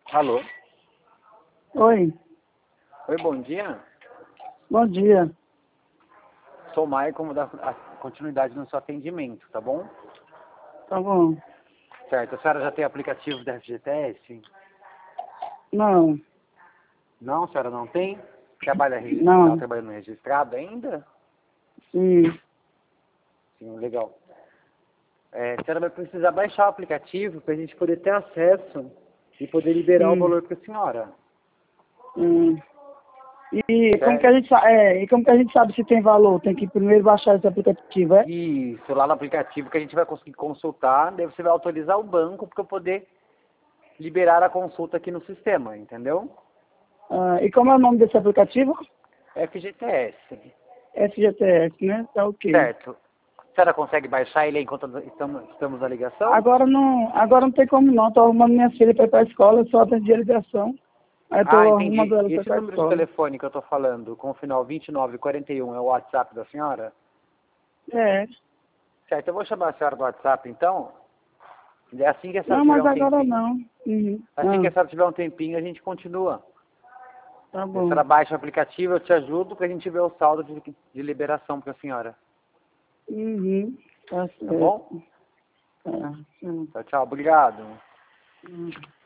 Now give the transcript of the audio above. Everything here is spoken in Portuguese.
Alô? Oi, Oi, bom dia. bom dia. Sou o Maicon, vou dar a continuidade no seu atendimento, tá bom? Tá bom. Certo, a senhora já tem aplicativo da FGTS? Não, Não, a senhora não tem? Trabalha está não, trabalhando registrado ainda? sim. Sim, legal. A senhora vai precisar baixar o aplicativo para a gente poder ter acesso e poder liberar o Hum, valor para a senhora. hum. E como que Certo? a gente, e como que a gente sabe se tem valor? Tem que primeiro baixar esse aplicativo, é? Isso, lá no aplicativo que a gente vai conseguir consultar, daí você vai autorizar o banco para eu poder liberar a consulta aqui no sistema, entendeu? Ah, e como é o nome desse aplicativo? FGTS. FGTS, né? Tá ok. Certo. A senhora consegue baixar ele enquanto estamos na ligação? Agora não tem como não. Tô arrumando minha filha para ir pra escola, eu só atendi a ligação. Aí Ah, tô arrumando entendi. ela E para ir esse pra número de escola. telefone que eu estou falando, com o final 2941, é o WhatsApp da senhora? É. Certo, eu vou chamar a senhora do WhatsApp, então. E assim que a senhora Não, tiver mas um agora tempinho, não. Uhum. assim que a Ah, senhora tiver um tempinho, a gente continua. tá E a bom. senhora baixa o aplicativo, eu te ajudo para a gente ver o saldo de liberação para a senhora. Uhum. Tá Tá bom? certo. Tá. Tchau, tchau. Obrigado. Hum.